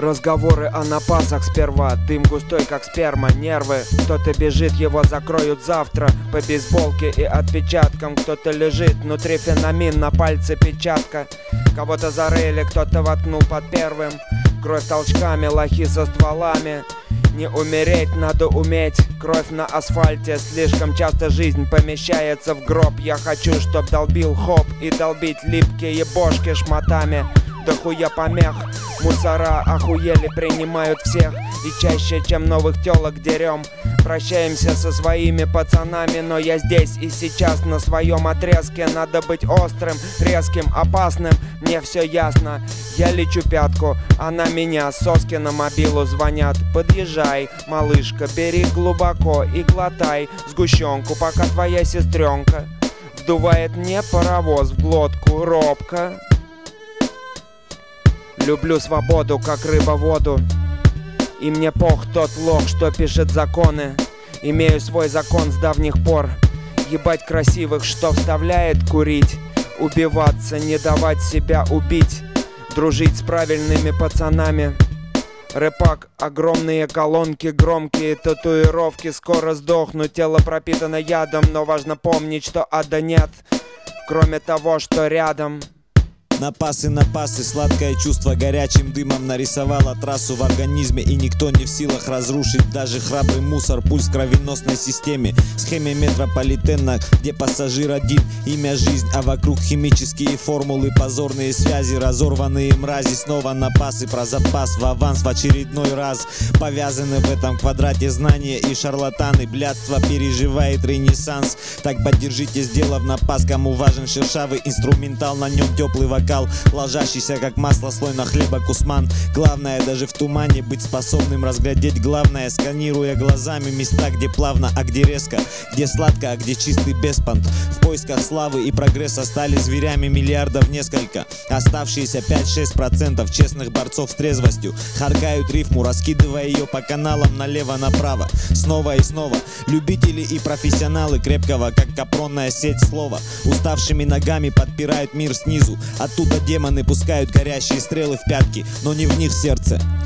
Разговоры о напасах сперва, дым густой как сперма, нервы. Кто-то бежит, его закроют завтра по бейсболке и отпечаткам. Кто-то лежит, внутри феномен, на пальце печатка. Кого-то зарыли, кто-то воткнул под первым. Кровь толчками, лохи со стволами. Не умереть, надо уметь. Кровь на асфальте, слишком часто жизнь помещается в гроб. Я хочу, чтоб долбил хоп и долбить липкие бошки шматами. Да хуя помех, мусора охуели, принимают всех. И чаще, чем новых телок дерем. Прощаемся со своими пацанами, но я здесь и сейчас на своем отрезке. Надо быть острым, резким, опасным, мне все ясно. Я лечу пятку, она меня, соски на мобилу звонят. Подъезжай, малышка, бери глубоко и глотай сгущенку, пока твоя сестренка вдувает мне паровоз в глотку робко. Люблю свободу, как рыба воду. И мне пох тот лох, что пишет законы. Имею свой закон с давних пор. Ебать красивых, что вставляет курить. Убиваться, не давать себя убить. Дружить с правильными пацанами. Рэпак, огромные колонки, громкие татуировки. Скоро сдохну, тело пропитано ядом. Но важно помнить, что ада нет, кроме того, что рядом. Напасы, сладкое чувство горячим дымом нарисовало трассу в организме. И никто не в силах разрушить даже храбрый мусор. Пульс в кровеносной системе, схеме метрополитена, где пассажир один, имя жизнь, а вокруг химические формулы, позорные связи, разорванные мрази. Снова напасы про запас в аванс в очередной раз. Повязаны в этом квадрате знания и шарлатаны. Блядство переживает ренессанс. Так поддержите, сделав напас, кому важен шершавый инструментал, на нем теплый вокал, ложащийся как масло слой на хлеба кусман. Главное даже в тумане быть способным разглядеть главное, сканируя глазами места, где плавно, а где резко, где сладко, а где чистый беспонт. В поисках славы и прогресса стали зверями миллиардов несколько. Оставшиеся 5-6% честных борцов с трезвостью харкают рифму, раскидывая ее по каналам налево-направо. Снова и снова любители и профессионалы крепкого, как капронная сеть слова, уставшими ногами подпирают мир снизу. Оттуда демоны пускают горящие стрелы в пятки, но не в них сердце.